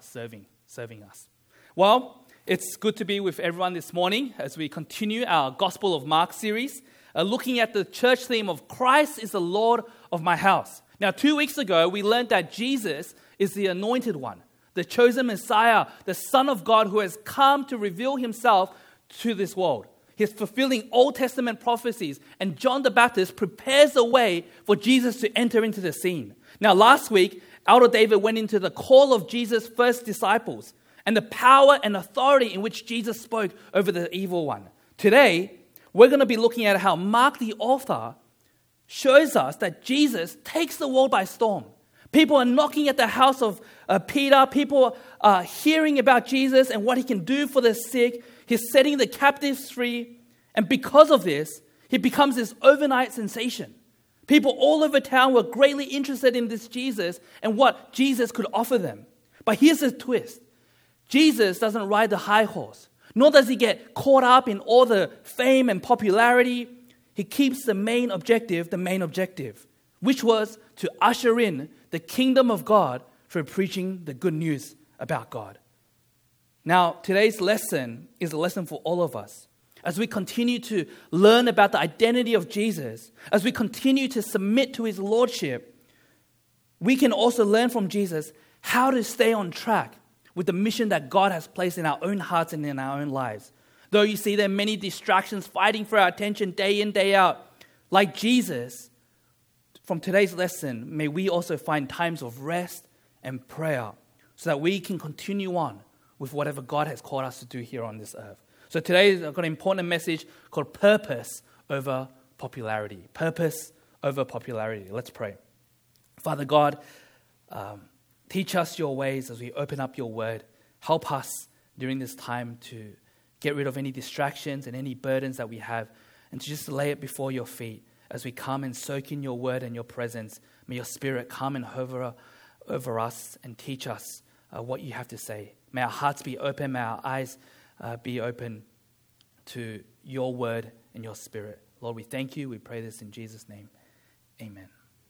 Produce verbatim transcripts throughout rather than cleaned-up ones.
serving, serving us. Well, it's good to be with everyone this morning as we continue our Gospel of Mark series, uh, looking at the church theme of Christ is the Lord of my house. Now, two weeks ago, we learned that Jesus is the anointed one, the chosen Messiah, the Son of God who has come to reveal himself to this world. He's fulfilling Old Testament prophecies, and John the Baptist prepares the way for Jesus to enter into the scene. Now, last week, Elder David went into the call of Jesus' first disciples and the power and authority in which Jesus spoke over the evil one. Today, we're going to be looking at how Mark, the author, shows us that Jesus takes the world by storm. People are knocking at the house of uh, Peter. People are hearing about Jesus and what he can do for the sick. He's setting the captives free. And because of this, he becomes this overnight sensation. People all over town were greatly interested in this Jesus and what Jesus could offer them. But here's the twist. Jesus doesn't ride the high horse, nor does he get caught up in all the fame and popularity. He keeps the main objective the main objective, which was to usher in the kingdom of God through preaching the good news about God. Now, today's lesson is a lesson for all of us. As we continue to learn about the identity of Jesus, as we continue to submit to his lordship, we can also learn from Jesus how to stay on track with the mission that God has placed in our own hearts and in our own lives. Though you see there are many distractions fighting for our attention day in, day out, like Jesus, from today's lesson, may we also find times of rest and prayer so that we can continue on with whatever God has called us to do here on this earth. So today I've got an important message called Purpose Over Popularity. Purpose over popularity. Let's pray. Father God, um, teach us your ways as we open up your word. Help us during this time to get rid of any distractions and any burdens that we have and to just lay it before your feet. As we come and soak in your word and your presence, may your spirit come and hover over us and teach us uh, what you have to say. May our hearts be open, may our eyes uh, be open to your word and your spirit. Lord, we thank you. We pray this in Jesus' name. Amen.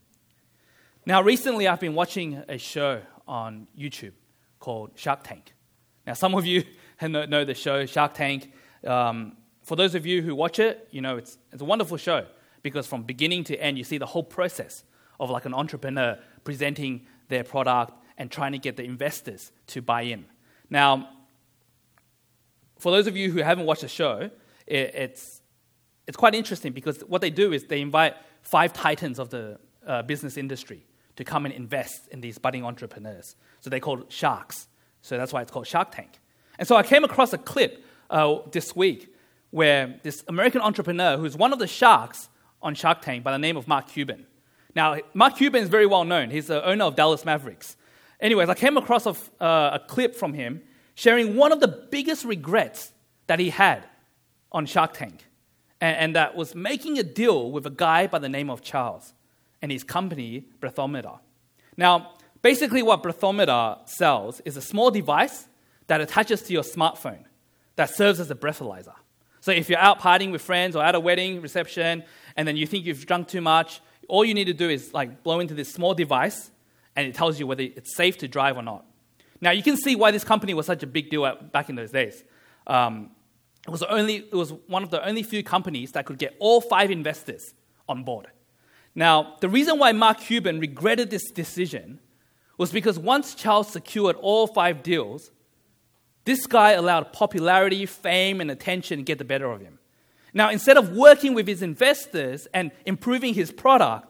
Now, recently I've been watching a show on YouTube called Shark Tank. Now, some of you know, know the show Shark Tank. Um, for those of you who watch it, you know it's it's a wonderful show. Because from beginning to end, you see the whole process of like an entrepreneur presenting their product and trying to get the investors to buy in. Now, for those of you who haven't watched the show, it, it's it's quite interesting because what they do is they invite five titans of the uh, business industry to come and invest in these budding entrepreneurs. So they're called sharks. So that's why it's called Shark Tank. And so I came across a clip uh, this week where this American entrepreneur who's one of the sharks on Shark Tank by the name of Mark Cuban. Now, Mark Cuban is very well known. He's the owner of Dallas Mavericks. Anyways, I came across a, uh, a clip from him sharing one of the biggest regrets that he had on Shark Tank, and, and that was making a deal with a guy by the name of Charles and his company, Breathometer. Now, basically what Breathometer sells is a small device that attaches to your smartphone that serves as a breathalyzer. So if you're out partying with friends or at a wedding reception and then you think you've drunk too much, all you need to do is like blow into this small device and it tells you whether it's safe to drive or not. Now you can see why this company was such a big deal at, back in those days. Um, it was only it was one of the only few companies that could get all five investors on board. Now the reason why Mark Cuban regretted this decision was because once Charles secured all five deals, this guy allowed popularity, fame, and attention to get the better of him. Now, instead of working with his investors and improving his product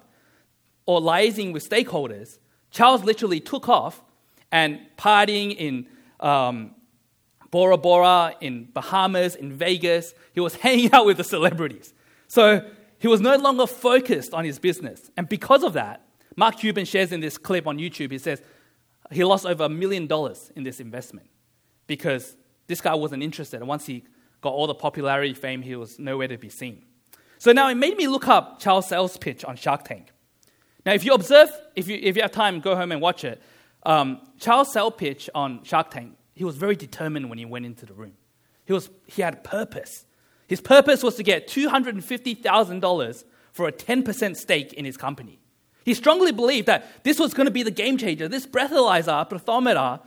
or liaising with stakeholders, Charles literally took off and partying in um, Bora Bora, in Bahamas, in Vegas. He was hanging out with the celebrities. So he was no longer focused on his business. And because of that, Mark Cuban shares in this clip on YouTube, he says he lost over a million dollars in this investment because this guy wasn't interested. And once he got all the popularity, fame, he was nowhere to be seen. So now it made me look up Charles' sales pitch on Shark Tank. Now, if you observe, if you if you have time, go home and watch it. Um, Charles' sales pitch on Shark Tank, he was very determined when he went into the room. He was he had purpose. His purpose was to get two hundred fifty thousand dollars for a ten percent stake in his company. He strongly believed that this was going to be the game changer. This breathalyzer, breathometer,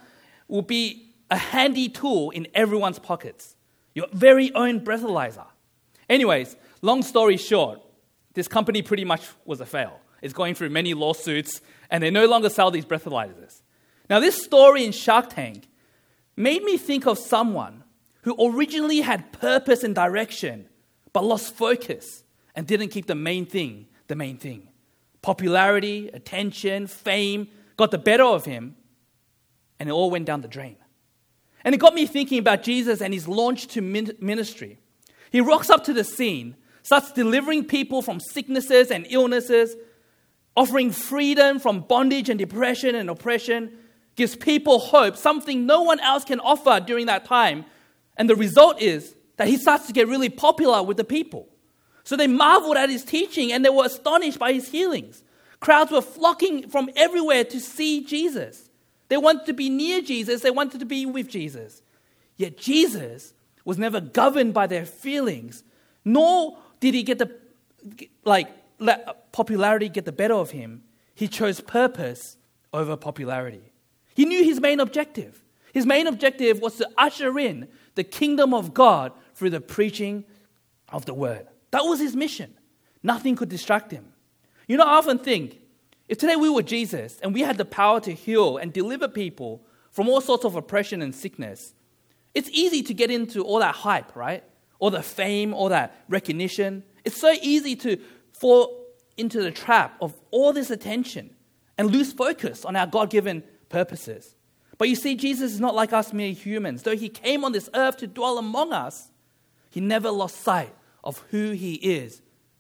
will be a handy tool in everyone's pockets. Your very own breathalyzer. Anyways, long story short, this company pretty much was a fail. It's going through many lawsuits, and they no longer sell these breathalyzers. Now, this story in Shark Tank made me think of someone who originally had purpose and direction, but lost focus and didn't keep the main thing the main thing. Popularity, attention, fame got the better of him, and it all went down the drain. And it got me thinking about Jesus and his launch to ministry. He rocks up to the scene, starts delivering people from sicknesses and illnesses, offering freedom from bondage and depression and oppression, gives people hope, something no one else can offer during that time. And the result is that he starts to get really popular with the people. So they marveled at his teaching and they were astonished by his healings. Crowds were flocking from everywhere to see Jesus. They wanted to be near Jesus. They wanted to be with Jesus. Yet Jesus was never governed by their feelings, nor did he get the, like, let popularity get the better of him. He chose purpose over popularity. He knew his main objective. His main objective was to usher in the kingdom of God through the preaching of the word. That was his mission. Nothing could distract him. You know, I often think, if today we were Jesus and we had the power to heal and deliver people from all sorts of oppression and sickness, it's easy to get into all that hype, right? All the fame, all that recognition. It's so easy to fall into the trap of all this attention and lose focus on our God-given purposes. But you see, Jesus is not like us mere humans. Though he came on this earth to dwell among us, he never lost sight of who he is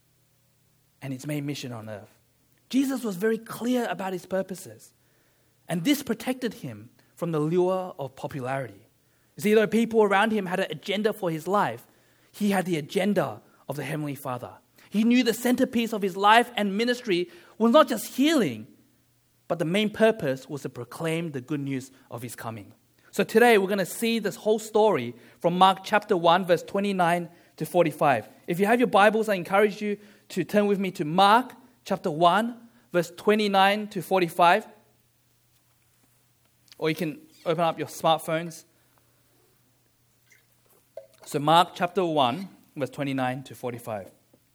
and his main mission on earth. Jesus was very clear about his purposes, and this protected him from the lure of popularity. You see, though people around him had an agenda for his life, he had the agenda of the Heavenly Father. He knew the centerpiece of his life and ministry was not just healing, but the main purpose was to proclaim the good news of his coming. So today we're going to see this whole story from Mark chapter one, verse twenty-nine to forty-five. If you have your Bibles, I encourage you to turn with me to Mark chapter one, verse twenty-nine to forty-five. Or you can open up your smartphones. So Mark chapter one, verse twenty-nine to forty-five.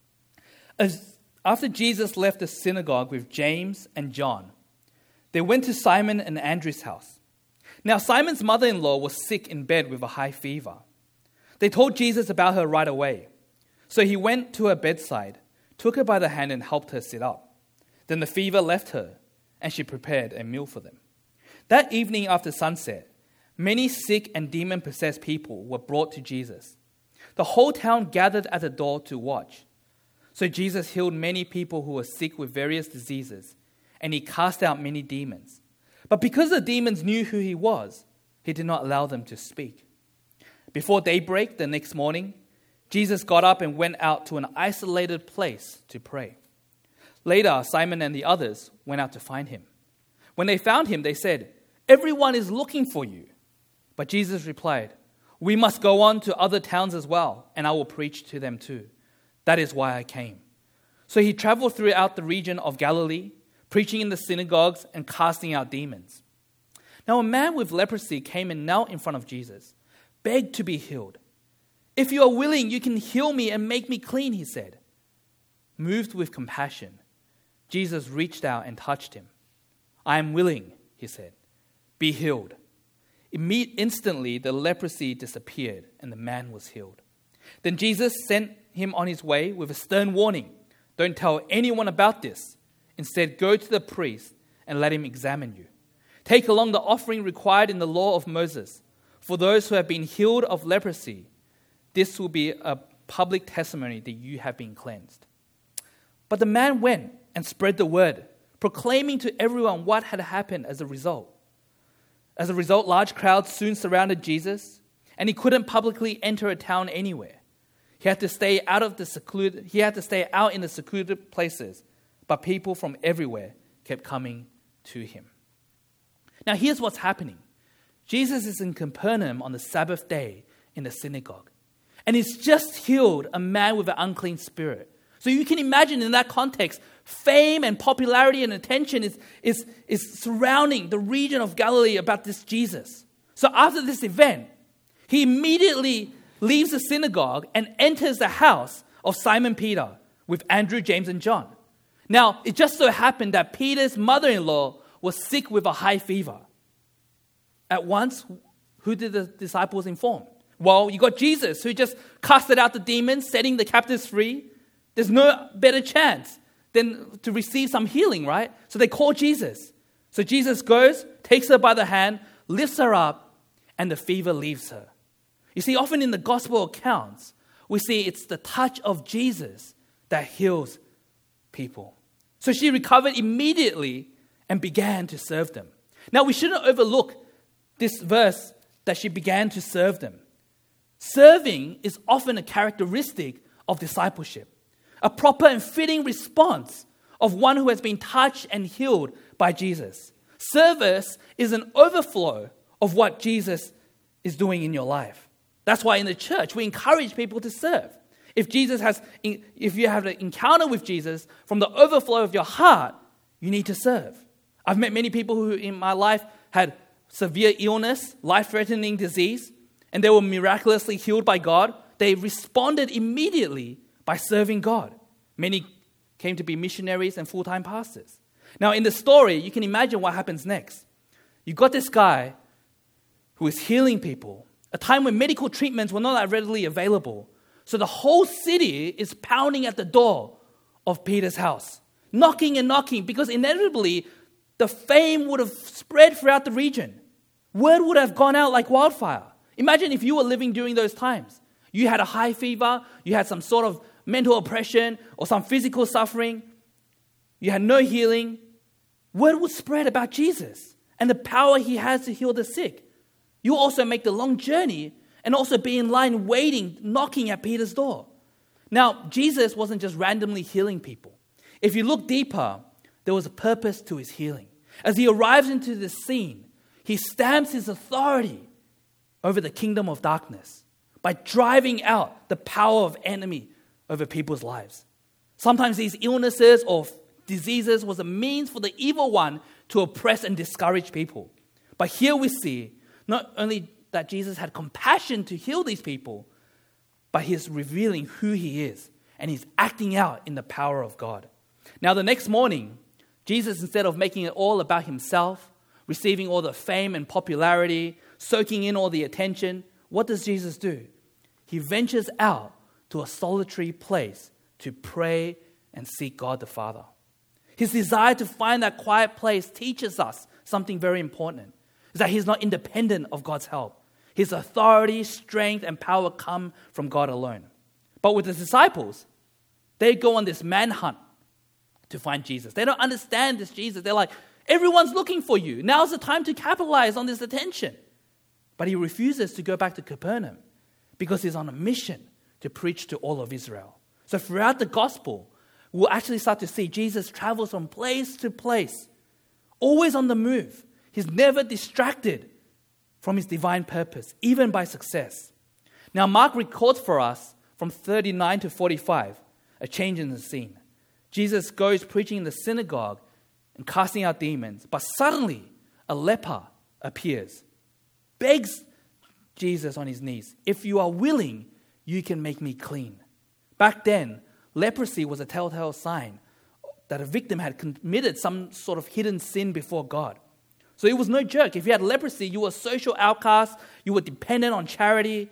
As, after Jesus left the synagogue with James and John, they went to Simon and Andrew's house. Now Simon's mother-in-law was sick in bed with a high fever. They told Jesus about her right away. So he went to her bedside, took her by the hand and helped her sit up. Then the fever left her, and she prepared a meal for them. That evening after sunset, many sick and demon-possessed people were brought to Jesus. The whole town gathered at the door to watch. So Jesus healed many people who were sick with various diseases, and he cast out many demons. But because the demons knew who he was, he did not allow them to speak. Before daybreak the next morning, Jesus got up and went out to an isolated place to pray. Later, Simon and the others went out to find him. When they found him, they said, "Everyone is looking for you." But Jesus replied, "We must go on to other towns as well, and I will preach to them too. That is why I came." So he traveled throughout the region of Galilee, preaching in the synagogues and casting out demons. Now a man with leprosy came and knelt in front of Jesus, begged to be healed. "If you are willing, you can heal me and make me clean," he said. Moved with compassion, Jesus reached out and touched him. "I am willing," he said. "Be healed." Immediately, instantly, the leprosy disappeared and the man was healed. Then Jesus sent him on his way with a stern warning. "Don't tell anyone about this. Instead, go to the priest and let him examine you. Take along the offering required in the law of Moses. For those who have been healed of leprosy, this will be a public testimony that you have been cleansed." But the man went and spread the word, proclaiming to everyone what had happened as a result. As a result, large crowds soon surrounded Jesus, and he couldn't publicly enter a town anywhere. He had to stay out of the secluded, he had to stay out in the secluded places, but people from everywhere kept coming to him. Now here's what's happening. Jesus is in Capernaum on the Sabbath day in the synagogue, and he's just healed a man with an unclean spirit. So you can imagine in that context, fame and popularity and attention is, is, is surrounding the region of Galilee about this Jesus. So after this event, he immediately leaves the synagogue and enters the house of Simon Peter with Andrew, James, and John. Now, it just so happened that Peter's mother-in-law was sick with a high fever. At once, who did the disciples inform? Well, you got Jesus, who just casted out the demons, setting the captives free. There's no better chance than to receive some healing, right? So they call Jesus. So Jesus goes, takes her by the hand, lifts her up, and the fever leaves her. You see, often in the gospel accounts, we see it's the touch of Jesus that heals people. So she recovered immediately and began to serve them. Now, we shouldn't overlook this verse that she began to serve them. Serving is often a characteristic of discipleship, a proper and fitting response of one who has been touched and healed by Jesus. Service is an overflow of what Jesus is doing in your life. That's why in the church, we encourage people to serve. If Jesus has, if you have an encounter with Jesus, from the overflow of your heart, you need to serve. I've met many people who in my life had severe illness, life-threatening disease, and they were miraculously healed by God. They responded immediately by serving God. Many came to be missionaries and full-time pastors. Now, in the story, you can imagine what happens next. You got this guy who is healing people, a time when medical treatments were not that readily available. So the whole city is pounding at the door of Peter's house, knocking and knocking, because inevitably the fame would have spread throughout the region. Word would have gone out like wildfire. Imagine if you were living during those times. You had a high fever, you had some sort of mental oppression or some physical suffering. You had no healing. Word would spread about Jesus and the power he has to heal the sick. You also make the long journey and also be in line waiting, knocking at Peter's door. Now, Jesus wasn't just randomly healing people. If you look deeper, there was a purpose to his healing. As he arrives into the scene, he stamps his authority over the kingdom of darkness by driving out the power of enemy over people's lives. Sometimes these illnesses or diseases was a means for the evil one to oppress and discourage people. But here we see not only that Jesus had compassion to heal these people, but he's revealing who he is, and he's acting out in the power of God. Now, the next morning, Jesus, instead of making it all about himself, receiving all the fame and popularity, soaking in all the attention, what does Jesus do? He ventures out to a solitary place to pray and seek God the Father. His desire to find that quiet place teaches us something very important, is that he's not independent of God's help. His authority, strength, and power come from God alone. But with the disciples, they go on this manhunt to find Jesus. They don't understand this Jesus. They're like, everyone's looking for you. Now's the time to capitalize on this attention. But he refuses to go back to Capernaum because he's on a mission to preach to all of Israel. So throughout the gospel, we'll actually start to see Jesus travels from place to place, always on the move. He's never distracted from his divine purpose, even by success. Now, Mark records for us from thirty-nine to forty-five, a change in the scene. Jesus goes preaching in the synagogue and casting out demons, but suddenly a leper appears, begs Jesus on his knees, "If you are willing, you can make me clean." Back then, leprosy was a telltale sign that a victim had committed some sort of hidden sin before God. So it was no joke. If you had leprosy, you were a social outcast, you were dependent on charity.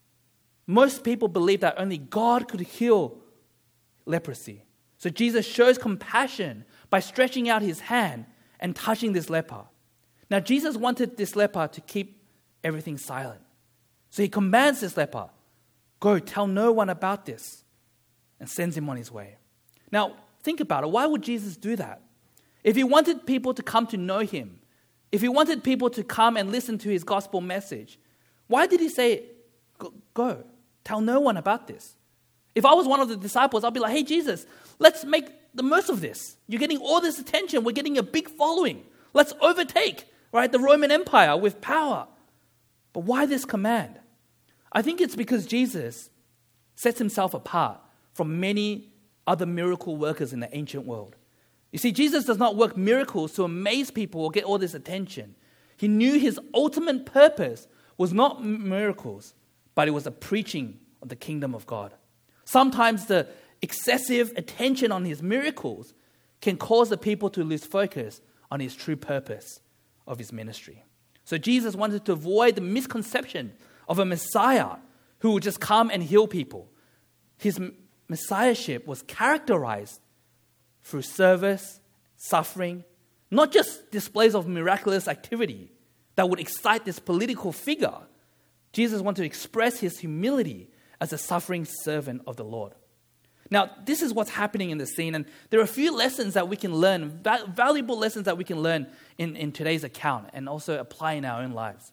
Most people believed that only God could heal leprosy. So Jesus shows compassion by stretching out his hand and touching this leper. Now, Jesus wanted this leper to keep everything silent. So he commands this leper, "Go, tell no one about this," and sends him on his way. Now, think about it. Why would Jesus do that? If he wanted people to come to know him, if he wanted people to come and listen to his gospel message, why did he say, go, go, tell no one about this? If I was one of the disciples, I'd be like, "Hey, Jesus, let's make the most of this. You're getting all this attention. We're getting a big following. Let's overtake, right, the Roman Empire with power." But why this command? I think it's because Jesus sets himself apart from many other miracle workers in the ancient world. You see, Jesus does not work miracles to amaze people or get all this attention. He knew his ultimate purpose was not miracles, but it was the preaching of the kingdom of God. Sometimes the excessive attention on his miracles can cause the people to lose focus on his true purpose of his ministry. So Jesus wanted to avoid the misconception of a Messiah who would just come and heal people. His messiahship was characterized through service, suffering, not just displays of miraculous activity that would excite this political figure. Jesus wanted to express his humility as a suffering servant of the Lord. Now, this is what's happening in the scene, and there are a few lessons that we can learn, va- valuable lessons that we can learn in, in today's account and also apply in our own lives.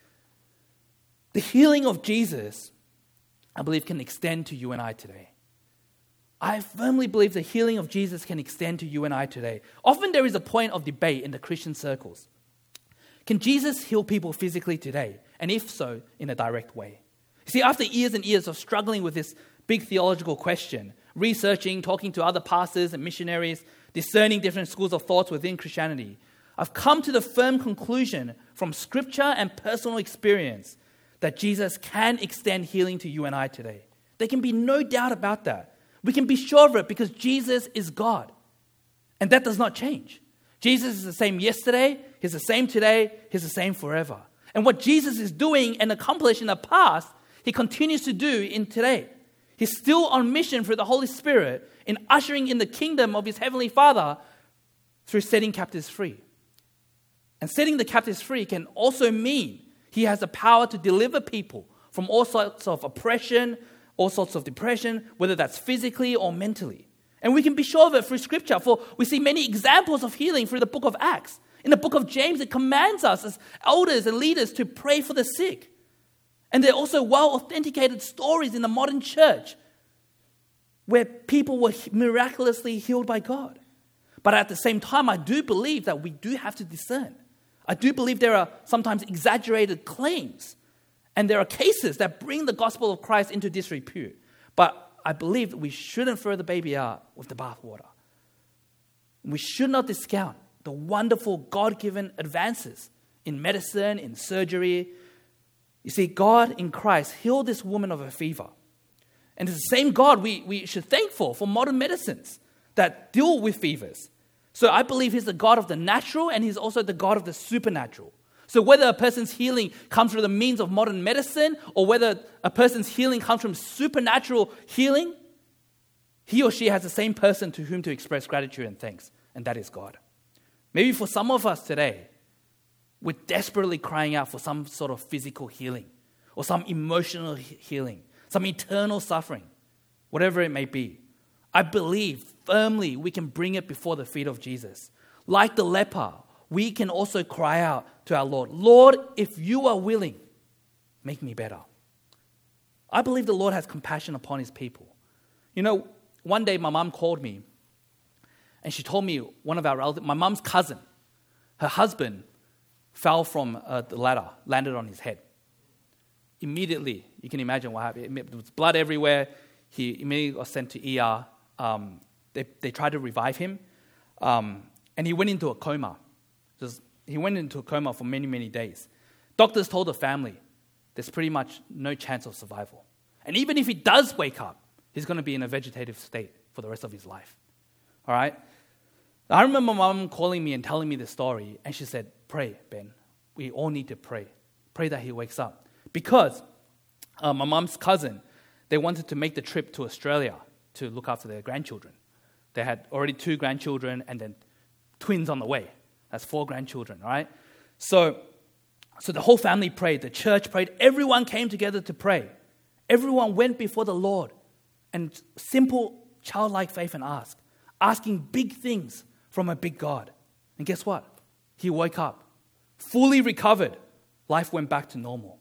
The healing of Jesus, I believe, can extend to you and I today. I firmly believe the healing of Jesus can extend to you and I today. Often there is a point of debate in the Christian circles. Can Jesus heal people physically today? And if so, in a direct way? You see, after years and years of struggling with this big theological question, researching, talking to other pastors and missionaries, discerning different schools of thoughts within Christianity, I've come to the firm conclusion from scripture and personal experience that Jesus can extend healing to you and I today. There can be no doubt about that. We can be sure of it because Jesus is God. And that does not change. Jesus is the same yesterday, he's the same today, he's the same forever. And what Jesus is doing and accomplished in the past, he continues to do in today. He's still on mission through the Holy Spirit in ushering in the kingdom of his heavenly Father through setting captives free. And setting the captives free can also mean he has the power to deliver people from all sorts of oppression, all sorts of depression, whether that's physically or mentally. And we can be sure of it through Scripture, for we see many examples of healing through the book of Acts. In the book of James, it commands us as elders and leaders to pray for the sick. And there are also well-authenticated stories in the modern church where people were miraculously healed by God. But at the same time, I do believe that we do have to discern. I do believe there are sometimes exaggerated claims, and there are cases that bring the gospel of Christ into disrepute. But I believe that we shouldn't throw the baby out with the bathwater. We should not discount the wonderful God-given advances in medicine, in surgery. You see, God in Christ healed this woman of a fever. And it's the same God we, we should thank for, for modern medicines that deal with fevers. So I believe he's the God of the natural and he's also the God of the supernatural. So whether a person's healing comes through the means of modern medicine or whether a person's healing comes from supernatural healing, he or she has the same person to whom to express gratitude and thanks, and that is God. Maybe for some of us today, we're desperately crying out for some sort of physical healing or some emotional he- healing, some eternal suffering, whatever it may be. I believe firmly we can bring it before the feet of Jesus. Like the leper, we can also cry out to our Lord, Lord, if you are willing, make me better. I believe the Lord has compassion upon his people. You know, one day my mom called me and she told me one of our relatives, my mom's cousin, her husband fell from uh, the ladder, landed on his head. Immediately, you can imagine what happened. There was blood everywhere. He immediately got sent to E R. Um, they, they tried to revive him, um, and he went into a coma. Just, he went into a coma for many, many days. Doctors told the family there's pretty much no chance of survival. And even if he does wake up, he's going to be in a vegetative state for the rest of his life. All right? I remember my mom calling me and telling me the story, and she said, pray, Ben. We all need to pray. Pray that he wakes up. Because uh, my mom's cousin, they wanted to make the trip to Australia to look after their grandchildren. They had already two grandchildren and then twins on the way. That's four grandchildren, right? So, so the whole family prayed. The church prayed. Everyone came together to pray. Everyone went before the Lord and simple childlike faith and asked, asking big things from a big God. And guess what? He woke up, fully recovered. Life went back to normal.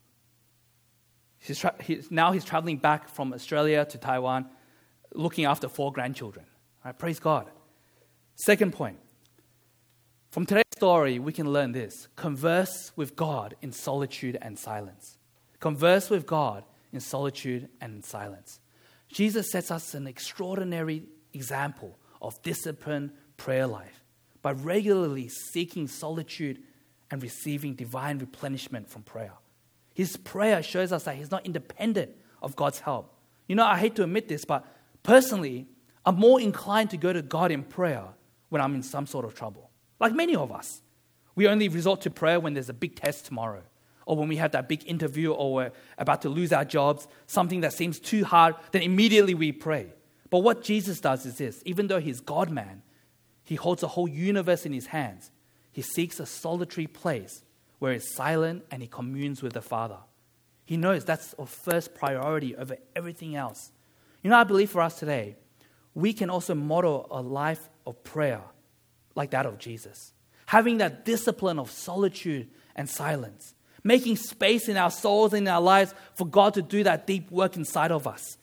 He's tra- he's, now he's traveling back from Australia to Taiwan, looking after four grandchildren. All right, praise God. Second point. From today's story, we can learn this. Converse with God in solitude and silence. Converse with God in solitude and in silence. Jesus sets us an extraordinary example of disciplined prayer life by regularly seeking solitude and receiving divine replenishment from prayer. His prayer shows us that he's not independent of God's help. You know, I hate to admit this, but personally, I'm more inclined to go to God in prayer when I'm in some sort of trouble. Like many of us. We only resort to prayer when there's a big test tomorrow, or when we have that big interview, or we're about to lose our jobs, something that seems too hard, then immediately we pray. But what Jesus does is this: even though he's God-man, he holds the whole universe in his hands. He seeks a solitary place where he's silent and he communes with the Father. He knows that's of first priority over everything else. You know, I believe for us today, we can also model a life of prayer like that of Jesus. Having that discipline of solitude and silence. Making space in our souls and in our lives for God to do that deep work inside of us.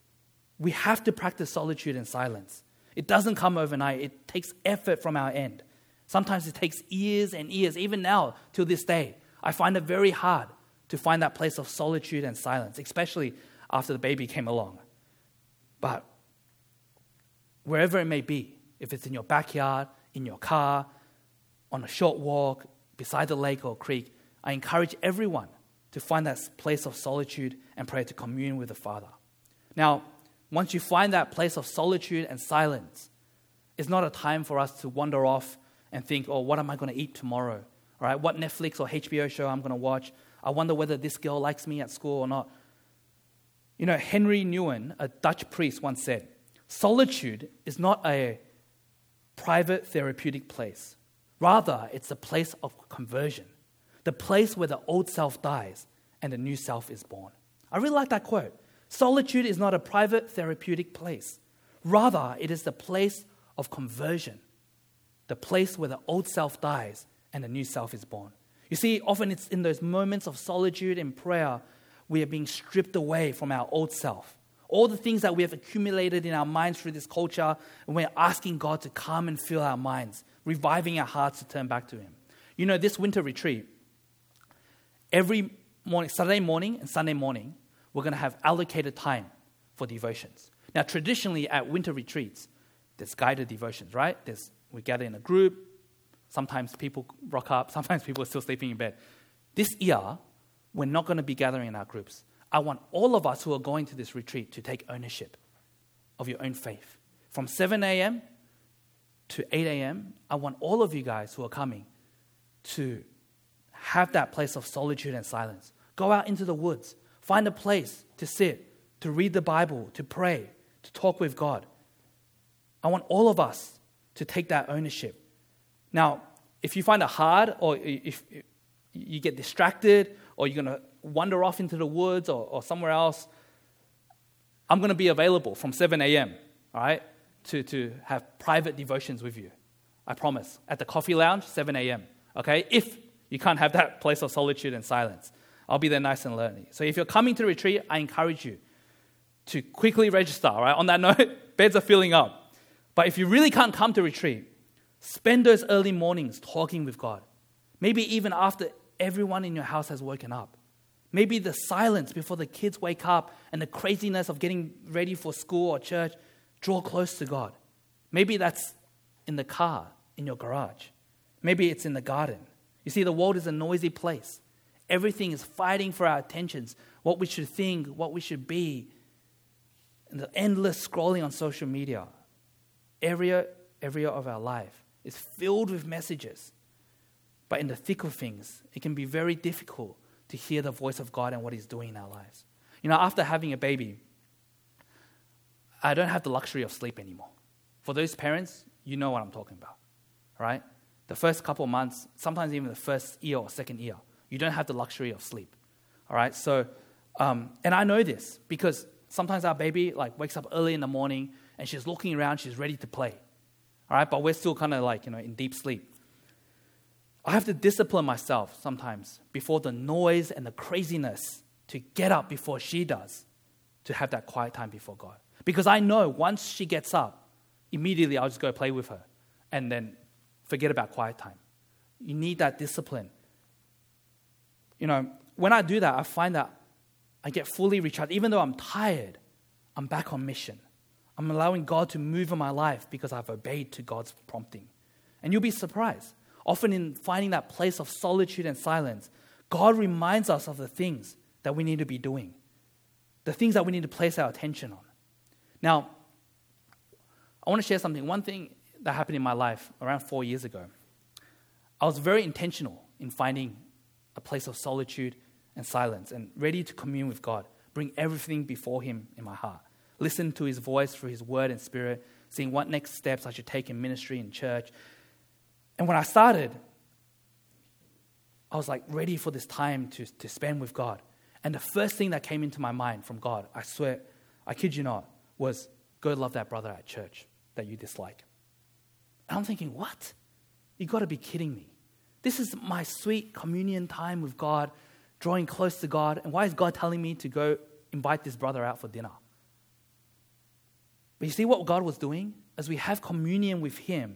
We have to practice solitude and silence. It doesn't come overnight. It takes effort from our end. Sometimes it takes years and years. Even now, till this day, I find it very hard to find that place of solitude and silence, especially after the baby came along. But wherever it may be, if it's in your backyard, in your car, on a short walk, beside the lake or creek, I encourage everyone to find that place of solitude and prayer to commune with the Father. Now, once you find that place of solitude and silence, it's not a time for us to wander off and think, oh, what am I going to eat tomorrow? All right, what Netflix or H B O show I'm going to watch? I wonder whether this girl likes me at school or not. You know, Henry Nouwen, a Dutch priest, once said, solitude is not a private therapeutic place. Rather, it's a place of conversion, the place where the old self dies and the new self is born. I really like that quote. Solitude is not a private therapeutic place. Rather, it is the place of conversion, the place where the old self dies and the new self is born. You see, often it's in those moments of solitude and prayer we are being stripped away from our old self. All the things that we have accumulated in our minds through this culture, and we're asking God to come and fill our minds, reviving our hearts to turn back to Him. You know, this winter retreat, every morning, Saturday morning and Sunday morning, we're going to have allocated time for devotions. Now, traditionally at winter retreats, there's guided devotions, right? There's, we gather in a group. Sometimes people rock up. Sometimes people are still sleeping in bed. This year, we're not going to be gathering in our groups. I want all of us who are going to this retreat to take ownership of your own faith. From seven a.m. to eight a.m., I want all of you guys who are coming to have that place of solitude and silence. Go out into the woods. Find a place to sit, to read the Bible, to pray, to talk with God. I want all of us to take that ownership. Now, if you find it hard, or if you get distracted, or you're going to wander off into the woods or, or somewhere else, I'm going to be available from seven a.m., all right, to, to have private devotions with you. I promise. At the coffee lounge, seven a.m., okay? If you can't have that place of solitude and silence, I'll be there nice and early. So if you're coming to retreat, I encourage you to quickly register, all right? On that note, beds are filling up. But if you really can't come to retreat, spend those early mornings talking with God. Maybe even after everyone in your house has woken up. Maybe the silence before the kids wake up and the craziness of getting ready for school or church, draw close to God. Maybe that's in the car, in your garage. Maybe it's in the garden. You see, the world is a noisy place. Everything is fighting for our attentions, what we should think, what we should be. And the endless scrolling on social media. Area, area of our life is filled with messages. But in the thick of things, it can be very difficult to hear the voice of God and what He's doing in our lives. You know, after having a baby, I don't have the luxury of sleep anymore. For those parents, you know what I'm talking about, right? The first couple of months, sometimes even the first year or second year, you don't have the luxury of sleep, all right? So, um, and I know this because sometimes our baby like wakes up early in the morning and she's looking around, she's ready to play, all right? But we're still kind of like, you know, in deep sleep. I have to discipline myself sometimes before the noise and the craziness to get up before she does, to have that quiet time before God. Because I know once she gets up, immediately I'll just go play with her and then forget about quiet time. You need that discipline. You know, when I do that, I find that I get fully recharged. Even though I'm tired, I'm back on mission. I'm allowing God to move in my life because I've obeyed to God's prompting. And you'll be surprised. often in finding that place of solitude and silence, God reminds us of the things that we need to be doing, the things that we need to place our attention on. Now, I want to share something. One thing that happened in my life around four years ago, I was very intentional in finding a place of solitude and silence and ready to commune with God, bring everything before Him in my heart, listen to His voice through His word and spirit, seeing what next steps I should take in ministry and church. And when I started, I was like ready for this time to, to spend with God. And the first thing that came into my mind from God, I swear, I kid you not, was go love that brother at church that you dislike. And I'm thinking, what? You got to be kidding me. This is my sweet communion time with God, drawing close to God. And why is God telling me to go invite this brother out for dinner? But you see what God was doing? As we have communion with Him,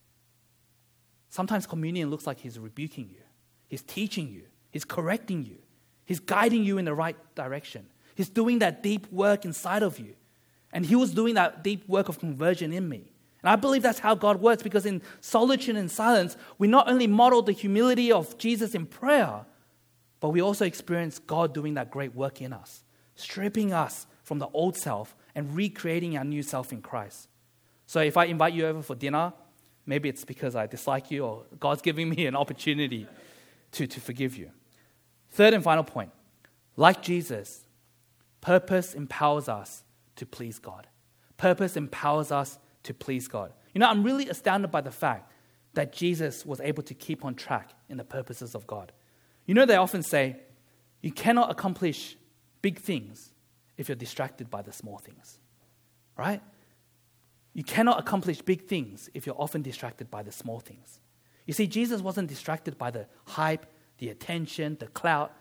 sometimes communion looks like He's rebuking you. He's teaching you. He's correcting you. He's guiding you in the right direction. He's doing that deep work inside of you. And He was doing that deep work of conversion in me. And I believe that's how God works, because in solitude and silence, we not only model the humility of Jesus in prayer, but we also experience God doing that great work in us, stripping us from the old self and recreating our new self in Christ. So if I invite you over for dinner, maybe it's because I dislike you or God's giving me an opportunity to, to forgive you. Third and final point, like Jesus, purpose empowers us to please God. Purpose empowers us to please God. You know, I'm really astounded by the fact that Jesus was able to keep on track in the purposes of God. You know, they often say, you cannot accomplish big things if you're distracted by the small things, right? You cannot accomplish big things if you're often distracted by the small things. You see, Jesus wasn't distracted by the hype, the attention, the clout.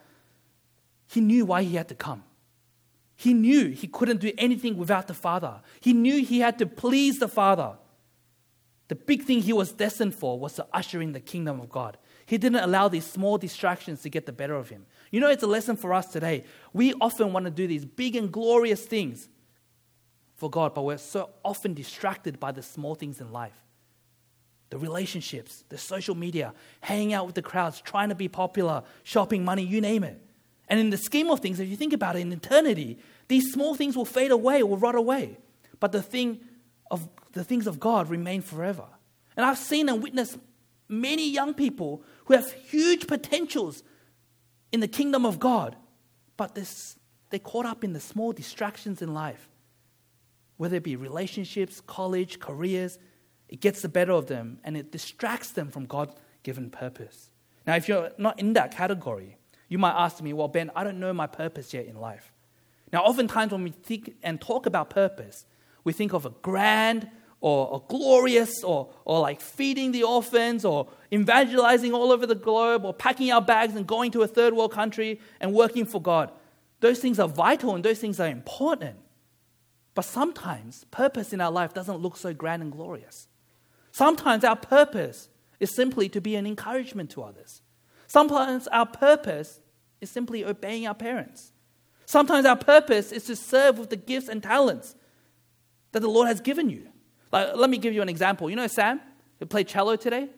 He knew why He had to come. He knew He couldn't do anything without the Father. He knew He had to please the Father. The big thing He was destined for was to usher in the kingdom of God. He didn't allow these small distractions to get the better of Him. You know, it's a lesson for us today. We often want to do these big and glorious things for God, but we're so often distracted by the small things in life. The relationships, the social media, hanging out with the crowds, trying to be popular, shopping, money, you name it. And in the scheme of things, if you think about it, in eternity, these small things will fade away, will rot away. But the thing of the things of God remain forever. And I've seen and witnessed many young people who have huge potentials in the kingdom of God, but this, they're caught up in the small distractions in life. Whether it be relationships, college, careers, it gets the better of them and it distracts them from God-given purpose. Now, if you're not in that category, you might ask me, well, Ben, I don't know my purpose yet in life. Now, oftentimes when we think and talk about purpose, we think of a grand or a glorious or, or like feeding the orphans or evangelizing all over the globe or packing our bags and going to a third world country and working for God. Those things are vital and those things are important. But sometimes purpose in our life doesn't look so grand and glorious. Sometimes our purpose is simply to be an encouragement to others. Sometimes our purpose is simply obeying our parents. Sometimes our purpose is to serve with the gifts and talents that the Lord has given you. Like, let me give you an example. You know Sam, who played cello today?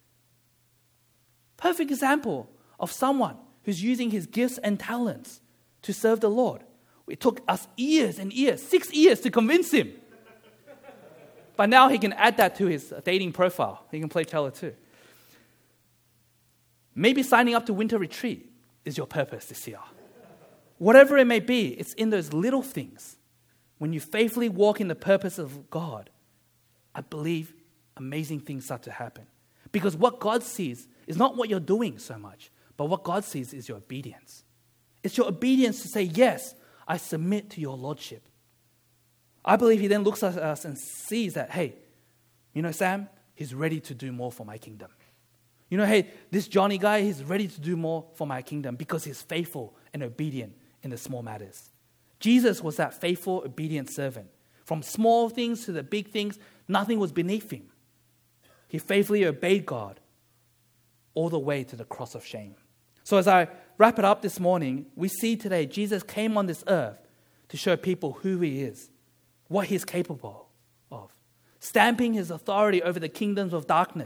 Perfect example of someone who's using his gifts and talents to serve the Lord. It took us years and years, six years to convince him. But now he can add that to his dating profile. He can play cello too. Maybe signing up to winter retreat is your purpose this year. Whatever it may be, it's in those little things. When you faithfully walk in the purpose of God, I believe amazing things start to happen. Because what God sees is not what you're doing so much, but what God sees is your obedience. It's your obedience to say, yes, I submit to your Lordship. I believe He then looks at us and sees that, hey, you know, Sam, he's ready to do more for my kingdom. You know, hey, this Johnny guy, he's ready to do more for my kingdom because he's faithful and obedient in the small matters. Jesus was that faithful, obedient servant. From small things to the big things, nothing was beneath him. He faithfully obeyed God all the way to the cross of shame. So as I wrap it up this morning, we see today Jesus came on this earth to show people who He is, what He's capable of, stamping His authority over the kingdoms of darkness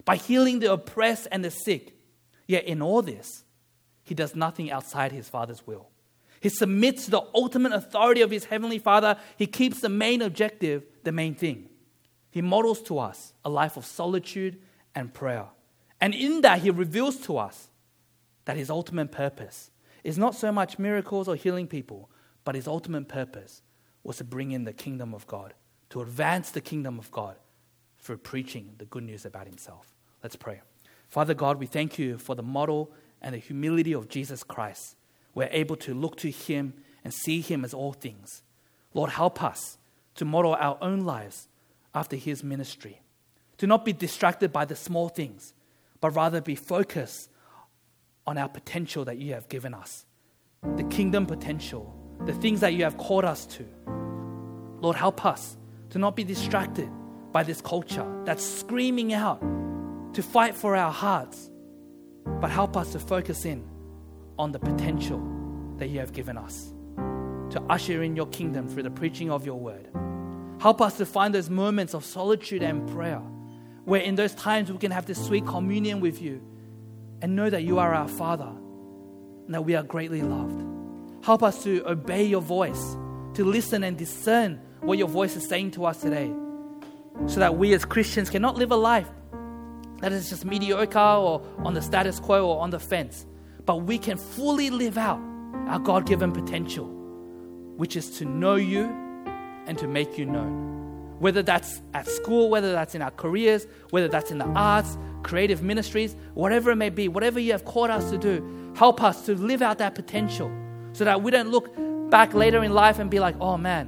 by healing the oppressed and the sick. Yet in all this, he does nothing outside his Father's will. He submits to the ultimate authority of his Heavenly Father. He keeps the main objective the main thing. He models to us a life of solitude and prayer. And in that, he reveals to us that his ultimate purpose is not so much miracles or healing people, but his ultimate purpose was to bring in the kingdom of God, to advance the kingdom of God through preaching the good news about himself. Let's pray. Father God, we thank you for the model and the humility of Jesus Christ. We're able to look to him and see him as all things. Lord, help us to model our own lives after his ministry, to not be distracted by the small things, but rather be focused on our potential that you have given us, the kingdom potential, the things that you have called us to. Lord, help us to not be distracted by this culture that's screaming out to fight for our hearts, but help us to focus in on the potential that you have given us to usher in your kingdom through the preaching of your word. Help us to find those moments of solitude and prayer, where in those times we can have this sweet communion with you and know that you are our Father and that we are greatly loved. Help us to obey your voice, to listen and discern what your voice is saying to us today, so that we as Christians cannot live a life that is just mediocre or on the status quo or on the fence, but we can fully live out our God-given potential, which is to know you and to make you known. Whether that's at school, whether that's in our careers, whether that's in the arts, creative ministries, whatever it may be, whatever you have called us to do, help us to live out that potential so that we don't look back later in life and be like, oh man,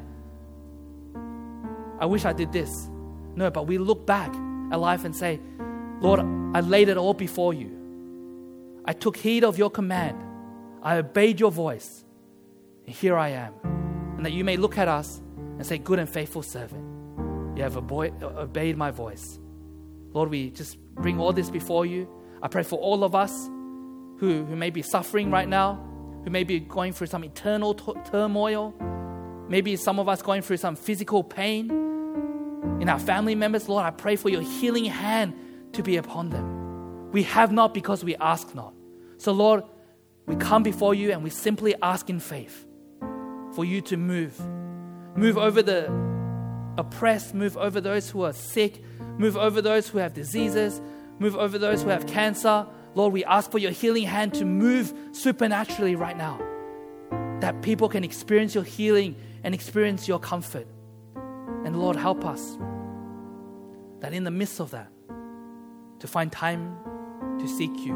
I wish I did this. No, but we look back at life and say, Lord, I laid it all before you. I took heed of your command. I obeyed your voice. And here I am. And that you may look at us and say, good and faithful servant, you have obeyed my voice. Lord, we just bring all this before you. I pray for all of us who, who may be suffering right now, who may be going through some eternal t- turmoil. Maybe some of us going through some physical pain in our family members. Lord, I pray for your healing hand to be upon them. We have not because we ask not. So Lord, we come before you and we simply ask in faith for you to move. Move over the oppressed, move over those who are sick, move over those who have diseases, move over those who have cancer. Lord, we ask for your healing hand to move supernaturally right now, that people can experience your healing and experience your comfort. And Lord, help us that in the midst of that, to find time to seek you,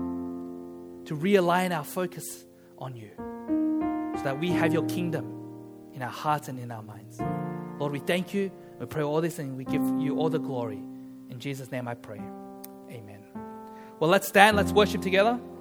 to realign our focus on you, so that we have your kingdom in our hearts and in our minds. Lord, we thank you. We pray all this and we give you all the glory. In Jesus' name I pray. Amen. Well, let's stand. Let's worship together.